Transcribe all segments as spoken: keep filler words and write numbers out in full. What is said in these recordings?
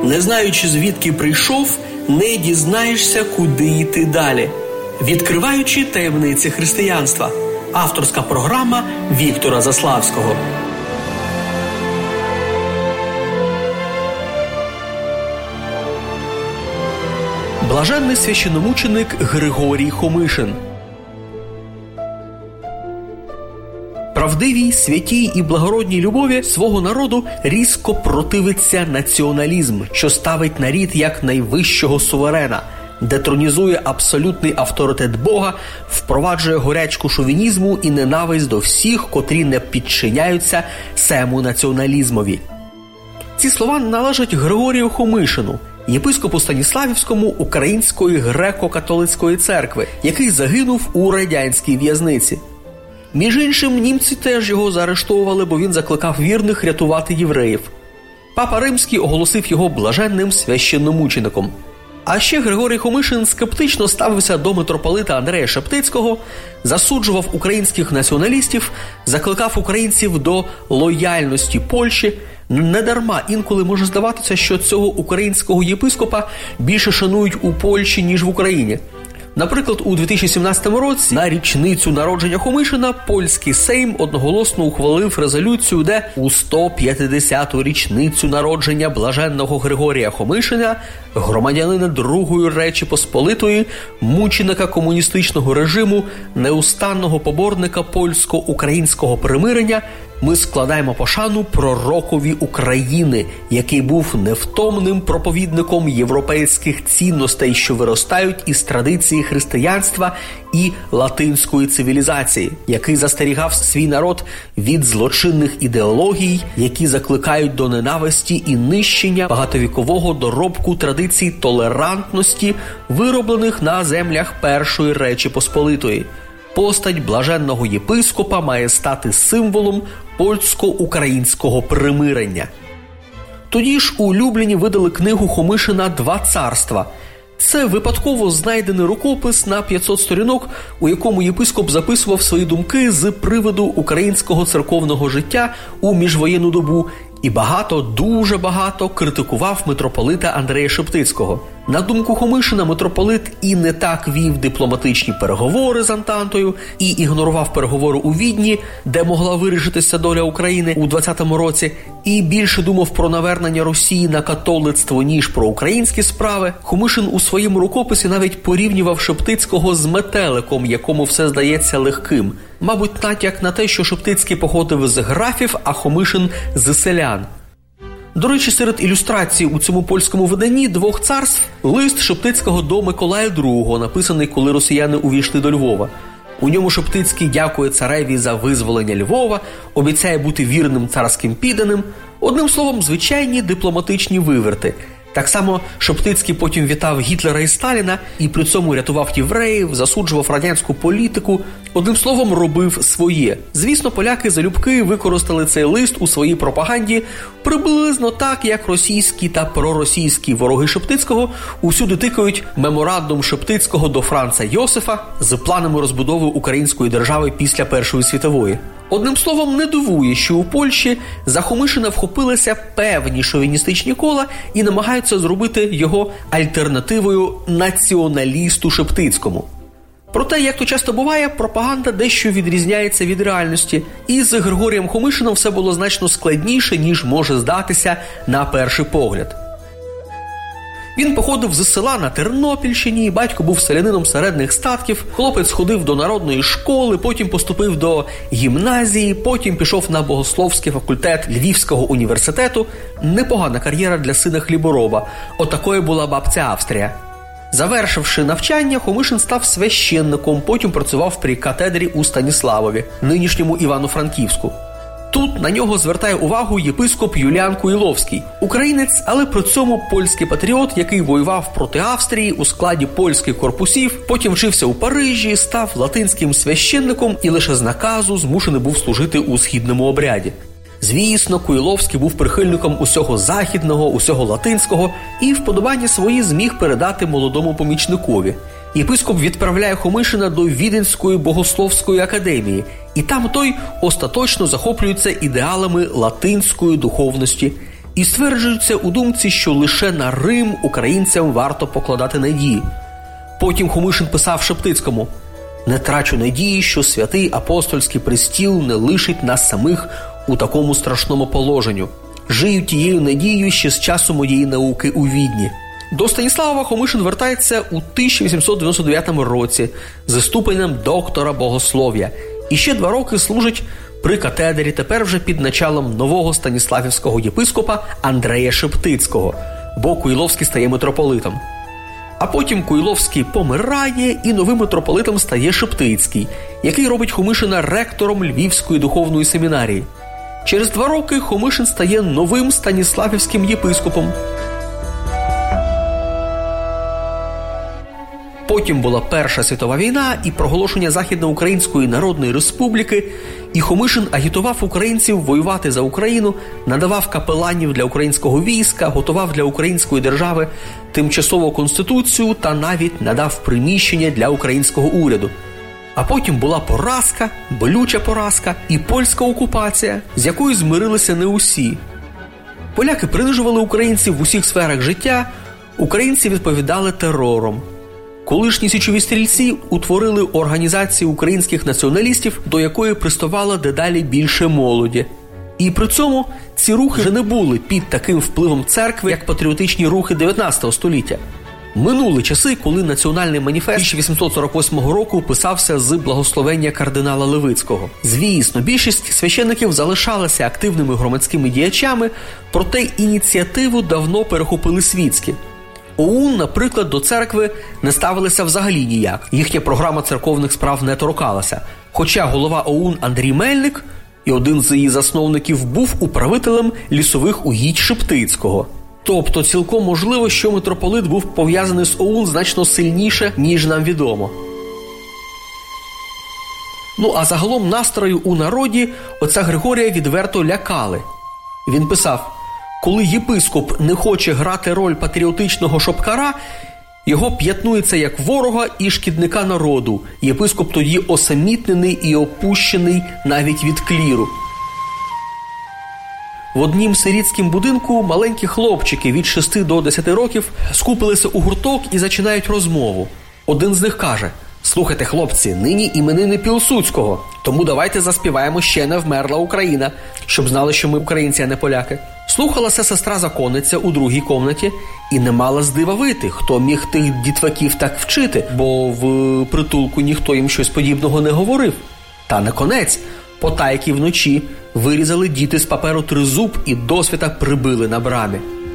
Не знаючи, звідки прийшов, не дізнаєшся, куди йти далі. Відкриваючи таємниці християнства. Авторська програма Віктора Заславського. Блаженний священномученик Григорій Хомишин. Правдивій, святій і благородній любові свого народу різко противиться націоналізм, що ставить нарід як найвищого суверена, детронізує абсолютний авторитет Бога, впроваджує горячку шовінізму і ненависть до всіх, котрі не підчиняються сему націоналізмові. Ці слова належать Григорію Хомишину, єпископу Станіславівському Української греко-католицької церкви, який загинув у радянській в'язниці. Між іншим, німці теж його заарештовували, бо він закликав вірних рятувати євреїв. Папа Римський оголосив його блаженним священномучеником. А ще Григорій Хомишин скептично ставився до митрополита Андрея Шептицького, засуджував українських націоналістів, закликав українців до лояльності Польщі. Недарма інколи може здаватися, що цього українського єпископа більше шанують у Польщі, ніж в Україні. Наприклад, у дві тисячі сімнадцятому році на річницю народження Хомишина польський Сейм одноголосно ухвалив резолюцію, де у сто п'ятдесяту річницю народження блаженного Григорія Хомишина, громадянина Другої Речі Посполитої, мученика комуністичного режиму, неустанного поборника польсько-українського примирення, ми складаємо пошану пророкові України, який був невтомним проповідником європейських цінностей, що виростають із традиції християнства і латинської цивілізації, який застерігав свій народ від злочинних ідеологій, які закликають до ненависті і нищення багатовікового доробку традицій толерантності, вироблених на землях Першої Речі Посполитої. Постать блаженного єпископа має стати символом польсько-українського примирення. Тоді ж у Любліні видали книгу Хомишина «Два царства». Це випадково знайдений рукопис на п'ятсот сторінок, у якому єпископ записував свої думки з приводу українського церковного життя у міжвоєнну добу і багато, дуже багато критикував митрополита Андрея Шептицького. На думку Хомишина, митрополит і не так вів дипломатичні переговори з Антантою, і ігнорував переговори у Відні, де могла вирішитися доля України у двадцятому році, і більше думав про навернення Росії на католицтво, ніж про українські справи. Хомишин у своєму рукописі навіть порівнював Шептицького з метеликом, якому все здається легким. Мабуть, натяк на те, що Шептицький походив з графів, а Хомишин – з селян. До речі, серед ілюстрацій у цьому польському виданні «Двох царств» лист Шептицького до Миколая другого, написаний, коли росіяни увійшли до Львова. У ньому Шептицький дякує цареві за визволення Львова, обіцяє бути вірним царським підданим. Одним словом, звичайні дипломатичні виверти. Так само Шептицький потім вітав Гітлера і Сталіна і при цьому рятував євреїв, засуджував радянську політику. Одним словом, робив своє. Звісно, поляки залюбки використали цей лист у своїй пропаганді приблизно так, як російські та проросійські вороги Шептицького усюди тикають меморандум Шептицького до Франца Йосифа з планами розбудови української держави після Першої світової. Одним словом, не дивує, що у Польщі за Хомишина вхопилися певні шовіністичні кола і намагаються зробити його альтернативою націоналісту Шептицькому. Проте, як то часто буває, пропаганда дещо відрізняється від реальності, і з Григорієм Хомишином все було значно складніше, ніж може здатися на перший погляд. Він походив з села на Тернопільщині, батько був селянином середніх статків, хлопець ходив до народної школи, потім поступив до гімназії, потім пішов на богословський факультет Львівського університету. Непогана кар'єра для сина хлібороба. Отакою була бабця Австрія. Завершивши навчання, Хомишин став священником, потім працював при катедрі у Станіславові, нинішньому Івано-Франківську. Тут на нього звертає увагу єпископ Юліан Куїловський. Українець, але при цьому польський патріот, який воював проти Австрії у складі польських корпусів, потім вчився у Парижі, став латинським священником і лише з наказу змушений був служити у східному обряді. Звісно, Куїловський був прихильником усього західного, усього латинського і вподобання свої зміг передати молодому помічникові. Єпископ відправляє Хомишина до Віденської богословської академії, і там той остаточно захоплюється ідеалами латинської духовності. і стверджується у думці, що лише на Рим українцям варто покладати надії. Потім Хомишин писав Шептицькому: «Не трачу надії, що святий апостольський престіл не лишить нас самих у такому страшному положенню. Жию тією надією ще з часу моєї науки у Відні». До Станіслава Хомишин вертається у тисяча вісімсот дев'яносто дев'ятому році зі ступенем доктора богослов'я і ще два роки служить при катедрі, тепер вже під началом нового станіславівського єпископа Андрея Шептицького, бо Куйловський стає митрополитом. А потім Куйловський помирає, і новим митрополитом стає Шептицький, який робить Хомишина ректором Львівської духовної семінарії. Через два роки Хомишин стає новим станіславівським єпископом. Потім була Перша світова війна і проголошення Західноукраїнської Народної Республіки, і Хомишин агітував українців воювати за Україну, надавав капеланів для українського війська, готував для української держави тимчасову конституцію та навіть надав приміщення для українського уряду. А потім була поразка, болюча поразка і польська окупація, з якою змирилися не усі. Поляки принижували українців в усіх сферах життя, українці відповідали терором. Колишні січові стрільці утворили організацію українських націоналістів, до якої приставало дедалі більше молоді. І при цьому ці рухи вже не були під таким впливом церкви, як патріотичні рухи дев'ятнадцятого століття. Минули часи, коли національний маніфест тисяча вісімсот сорок восьмого року писався з благословення кардинала Левицького. Звісно, більшість священиків залишалися активними громадськими діячами, проте ініціативу давно перехопили світські. ОУН, наприклад, до церкви не ставилися взагалі ніяк. Їхня програма церковних справ не торкалася. Хоча голова ОУН Андрій Мельник, і один з її засновників, був управителем лісових угідь Шептицького. Тобто цілком можливо, що митрополит був пов'язаний з ОУН значно сильніше, ніж нам відомо. Ну а загалом настрою у народі отця Григорія відверто лякали. Він писав: «Коли єпископ не хоче грати роль патріотичного шопкара, його п'ятнується як ворога і шкідника народу. Єпископ тоді осамітнений і опущений навіть від кліру». В однім сирітськім будинку маленькі хлопчики від шести до десяти років скупилися у гурток і починають розмову. Один з них каже: «Слухайте, хлопці, нині іменини Пілсудського, тому давайте заспіваємо «Ще не вмерла Україна», щоб знали, що ми українці, а не поляки». Слухалася сестра-законниця у другій комнаті і не мала здивавити, хто міг тих дітваків так вчити, бо в притулку ніхто їм щось подібного не говорив. Та на конець, потайки вночі вирізали діти з паперу тризуб і досвіта прибили на брамі.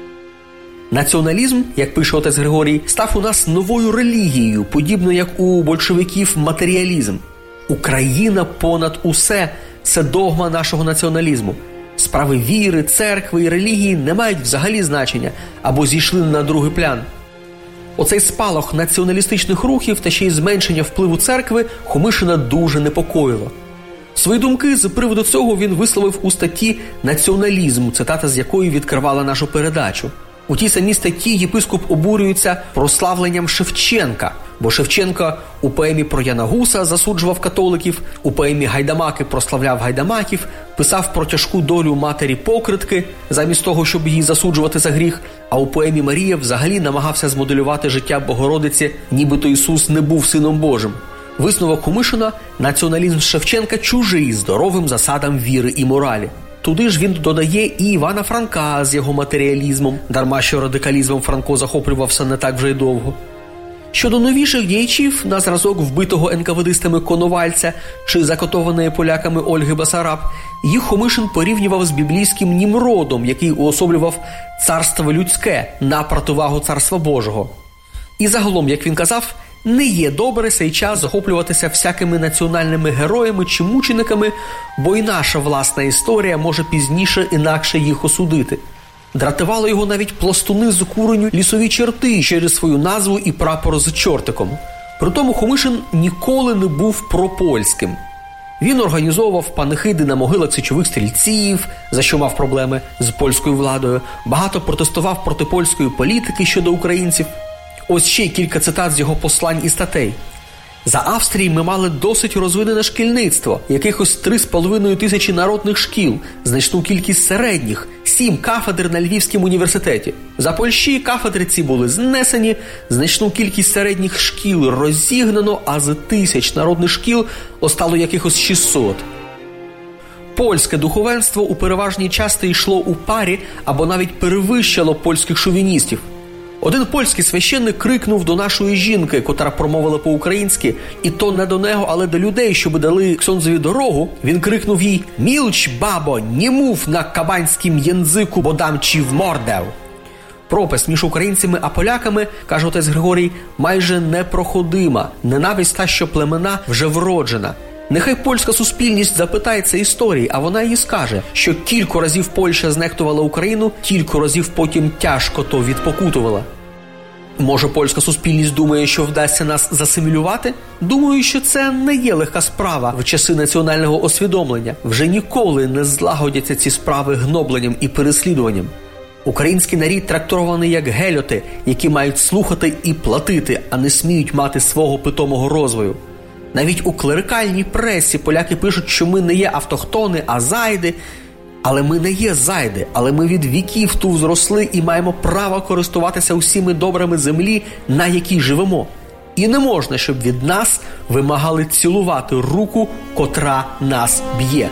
Націоналізм, як пише отець Григорій, став у нас новою релігією, подібно як у большевиків матеріалізм. Україна понад усе – це догма нашого націоналізму. Справи віри, церкви і релігії не мають взагалі значення або зійшли на другий план. Оцей спалах націоналістичних рухів та ще й зменшення впливу церкви Хомишина дуже непокоїло. Свої думки з приводу цього він висловив у статті «Націоналізм», цитата з якої відкривала нашу передачу. У тій самій статті єпископ обурюється прославленням Шевченка, бо Шевченко у поемі про Яна Гуса засуджував католиків, у поемі «Гайдамаки» прославляв гайдамаків, писав про тяжку долю матері-покритки, замість того, щоб її засуджувати за гріх, а у поемі «Марія» взагалі намагався змоделювати життя Богородиці, нібито Ісус не був Сином Божим. Висновок Хомишина – націоналізм Шевченка чужий здоровим засадам віри і моралі. Туди ж він додає і Івана Франка з його матеріалізмом, дарма що радикалізмом Франко захоплювався не так вже й довго. Щодо новіших діячів, на зразок вбитого ен ка ве дистами Коновальця чи закатованої поляками Ольги Басараб, їх Хомишин порівнював з біблійським Німродом, який уособлював царство людське на противагу царства Божого. І загалом, як він казав, не є добре сей час захоплюватися всякими національними героями чи мучениками, бо і наша власна історія може пізніше інакше їх осудити. Дратували його навіть пластуни з куреню лісові черти через свою назву і прапор з чортиком. Притому Хомишин ніколи не був пропольським. Він організовував панихиди на могилах січових стрільців, за що мав проблеми з польською владою, багато протестував проти польської політики щодо українців. Ось ще кілька цитат з його послань і статей. За Австрії ми мали досить розвинене шкільництво, якихось три з половиною тисячі народних шкіл, значну кількість середніх, сім кафедр на Львівському університеті. За Польщі кафедри ці були знесені, значну кількість середніх шкіл розігнано, а з тисяч народних шкіл остало якихось шістсот. Польське духовенство у переважній часті йшло у парі або навіть перевищало польських шовіністів. Один польський священник крикнув до нашої жінки, котра промовила по-українськи, і то не до нього, але до людей, щоб дали ксьондзові дорогу. Він крикнув їй: «Мілч, бабо, не мов на кабанськім єнзику, бо дам чи в мордев». Пропасть між українцями а поляками, каже отець Григорій, майже непроходима. Ненависть та, що племена вже вроджена. Нехай польська суспільність запитається історії, а вона їй скаже, що кілька разів Польща знехтувала Україну, кілька разів потім тяжко то відпокутувала. Може, польська суспільність думає, що вдасться нас засимілювати? Думаю, що це не є легка справа в часи національного освідомлення. Вже ніколи не злагодяться ці справи гнобленням і переслідуванням. Український народ трактований як гельоти, які мають слухати і платити, а не сміють мати свого питомого розвою. Навіть у клерикальній пресі поляки пишуть, що ми не є автохтони, а зайди. Але ми не є зайди, але ми від віків тут зросли і маємо право користуватися усіми добрами землі, на якій живемо. І не можна, щоб від нас вимагали цілувати руку, котра нас б'є.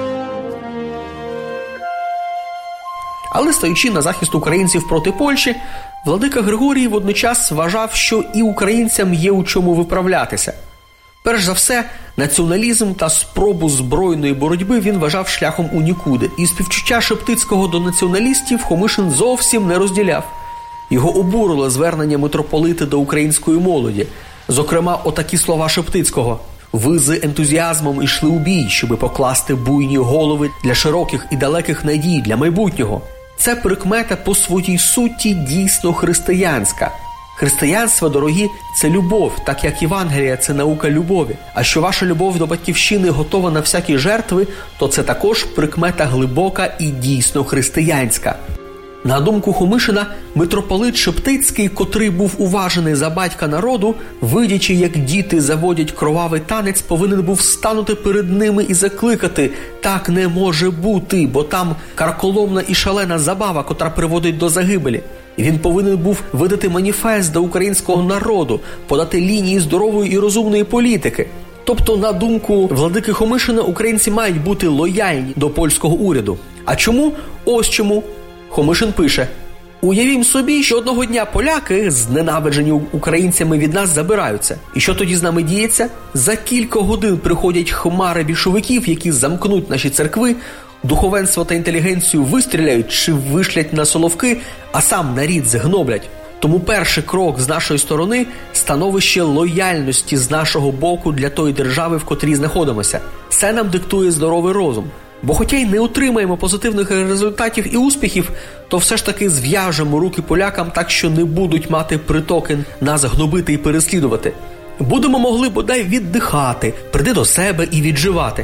Але стоячи на захист українців проти Польщі, владика Григорій водночас вважав, що і українцям є у чому виправлятися. Перш за все, націоналізм та спробу збройної боротьби він вважав шляхом у нікуди. І співчуття Шептицького до націоналістів Хомишин зовсім не розділяв. Його обурило звернення митрополита до української молоді. Зокрема, отакі слова Шептицького: «Ви з ентузіазмом йшли у бій, щоби покласти буйні голови для широких і далеких надій, для майбутнього». Це прикмета по своїй суті дійсно християнська. Християнство, дорогі, це любов, так як Євангелія – це наука любові. А що ваша любов до батьківщини готова на всякі жертви, то це також прикмета глибока і дійсно християнська. На думку Хомишина, митрополит Шептицький, котрий був уважений за батька народу, видячи, як діти заводять кровавий танець, повинен був станути перед ними і закликати: «Так не може бути, бо там карколомна і шалена забава, котра приводить до загибелі». Він повинен був видати маніфест до українського народу, подати лінії здорової і розумної політики. Тобто, на думку владики Хомишина, українці мають бути лояльні до польського уряду. А чому? Ось чому. Хомишин пише: «Уявім собі, що одного дня поляки, зненавиджені українцями, від нас забираються. І що тоді з нами діється? За кілька годин приходять хмари більшовиків, які замкнуть наші церкви, духовенство та інтелігенцію вистріляють чи вишлять на соловки, а сам нарід згноблять. Тому перший крок з нашої сторони – становище лояльності з нашого боку для тої держави, в котрій знаходимося. Це нам диктує здоровий розум. Бо хоча й не отримаємо позитивних результатів і успіхів, то все ж таки зв'яжемо руки полякам так, що не будуть мати притоки нас гнобити і переслідувати. Будемо могли бодай віддихати, прийти до себе і відживати».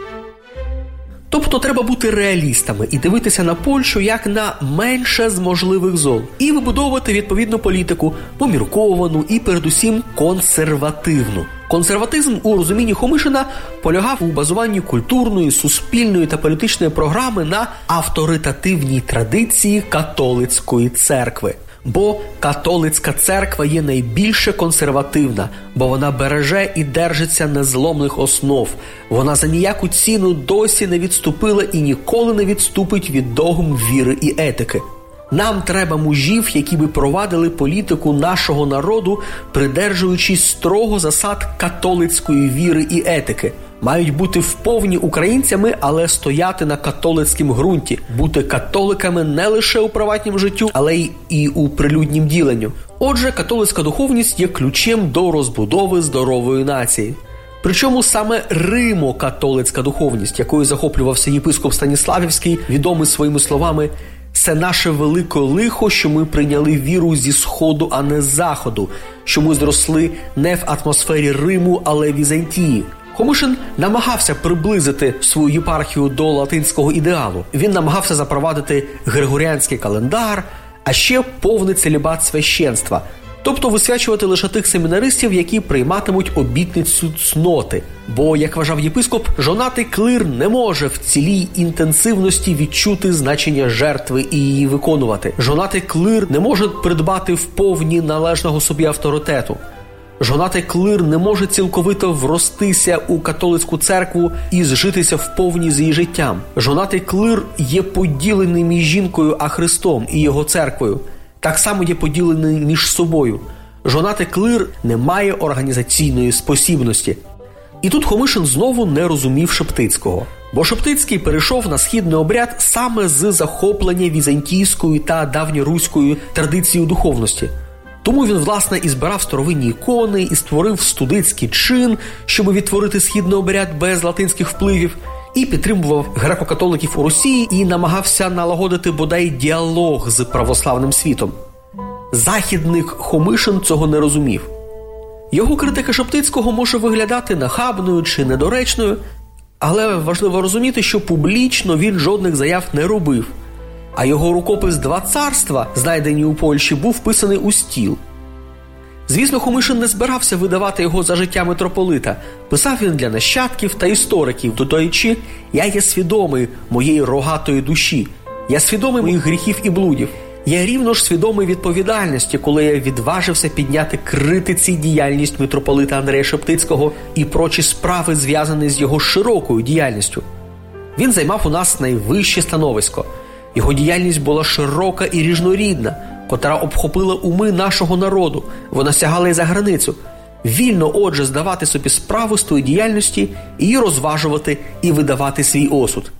Тобто треба бути реалістами і дивитися на Польщу як на менше з можливих зол. І вибудовувати відповідну політику, помірковану і передусім консервативну. Консерватизм у розумінні Хомишина полягав у базуванні культурної, суспільної та політичної програми на авторитативній традиції католицької церкви. Бо католицька церква є найбільше консервативна, бо вона береже і держиться незломних основ. Вона за ніяку ціну досі не відступила і ніколи не відступить від догм віри і етики. Нам треба мужів, які би провадили політику нашого народу, придержуючись строго засад католицької віри і етики. Мають бути вповні українцями, але стояти на католицькому ґрунті, бути католиками не лише у приватнім життю, але й і у прилюднім діленню. Отже, католицька духовність є ключем до розбудови здорової нації. Причому саме римо-католицька духовність, якою захоплювався єпископ Станіславівський, відомий своїми словами: «Це наше велике лихо, що ми прийняли віру зі Сходу, а не з Заходу, що ми зросли не в атмосфері Риму, але Візантії». Хомишин намагався приблизити свою єпархію до латинського ідеалу. Він намагався запровадити григоріанський календар, а ще повний целібат священства. Тобто висвячувати лише тих семінаристів, які прийматимуть обітницю цноти. Бо, як вважав єпископ, жонатий клир не може в цілій інтенсивності відчути значення жертви і її виконувати. Жонатий клир не може придбати вповні належного собі авторитету. Жонатий клир не може цілковито вростися у католицьку церкву і зжитися вповні з її життям. Жонатий клир є поділений між жінкою, а Христом і його церквою. Так само є поділений між собою. Жонатий клир не має організаційної спосібності. І тут Хомишин знову не розумів Шептицького. Бо Шептицький перейшов на східний обряд саме з захоплення візантійською та давньоруською традицією духовності. Тому він, власне, і збирав старовинні ікони, і створив студицький чин, щоб відтворити східний обряд без латинських впливів, і підтримував греко-католиків у Росії і намагався налагодити бодай діалог з православним світом. Західник Хомишин цього не розумів. Його критика Шептицького може виглядати нахабною чи недоречною, але важливо розуміти, що публічно він жодних заяв не робив, а його рукопис «Два царства», знайдені у Польщі, був вписаний у стіл. Звісно, Хомишин не збирався видавати його за життя митрополита. Писав він для нащадків та істориків, додаючи: «Я є свідомий моєї рогатої душі, я свідомий моїх гріхів і блудів. Я рівно ж свідомий відповідальності, коли я відважився підняти критиці діяльність митрополита Андрея Шептицького і прочі справи, зв'язані з його широкою діяльністю. Він займав у нас найвище становисько. Його діяльність була широка і різнорідна, котра обхопила уми нашого народу, вона сягала й за границю. Вільно, отже, здавати собі справу з тої діяльності, її розважувати і видавати свій осуд».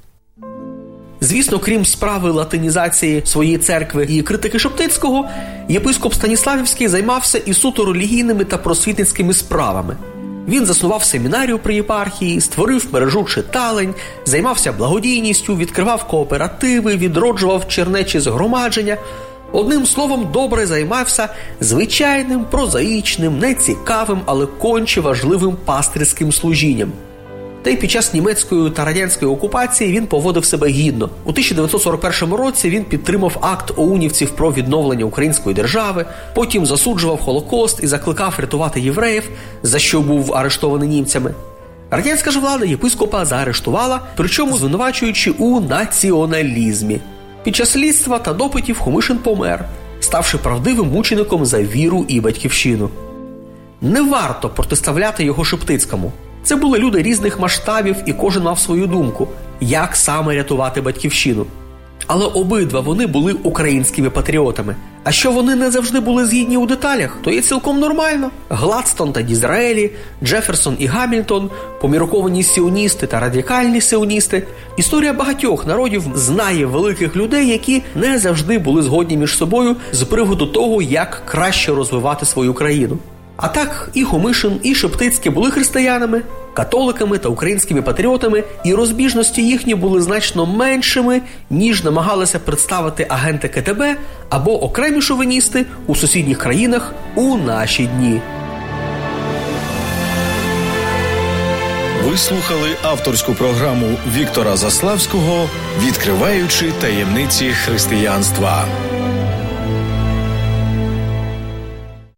Звісно, крім справи латинізації своєї церкви і критики Шептицького, єпископ Станіславівський займався і суто релігійними та просвітницькими справами. Він заснував семінарію при єпархії, створив мережу читалень, займався благодійністю, відкривав кооперативи, відроджував чернечі згромадження. Одним словом, добре займався звичайним, прозаїчним, нецікавим, але конче важливим пастирським служінням. Та й під час німецької та радянської окупації він поводив себе гідно. У тисяча дев'ятсот сорок першому році він підтримав акт оунівців про відновлення української держави, потім засуджував Холокост і закликав рятувати євреїв, за що був арештований німцями. Радянська ж влада єпископа заарештувала, причому звинувачуючи у націоналізмі. Під час слідства та допитів Хомишин помер, ставши правдивим мучеником за віру і батьківщину. Не варто протиставляти його Шептицькому. Це були люди різних масштабів, і кожен мав свою думку, як саме рятувати батьківщину. Але обидва вони були українськими патріотами. А що вони не завжди були згідні у деталях, то є цілком нормально. Гладстон та Дізраелі, Джеферсон і Гамільтон, помірковані сіоністи та радикальні сіоністи. Історія багатьох народів знає великих людей, які не завжди були згодні між собою з приводу того, як краще розвивати свою країну. А так, і Хомишин, і Шептицький були християнами, католиками та українськими патріотами, і розбіжності їхні були значно меншими, ніж намагалися представити агенти ка те бе або окремі шовіністи у сусідніх країнах у наші дні. Ви слухали авторську програму Віктора Заславського «Відкриваючи таємниці християнства».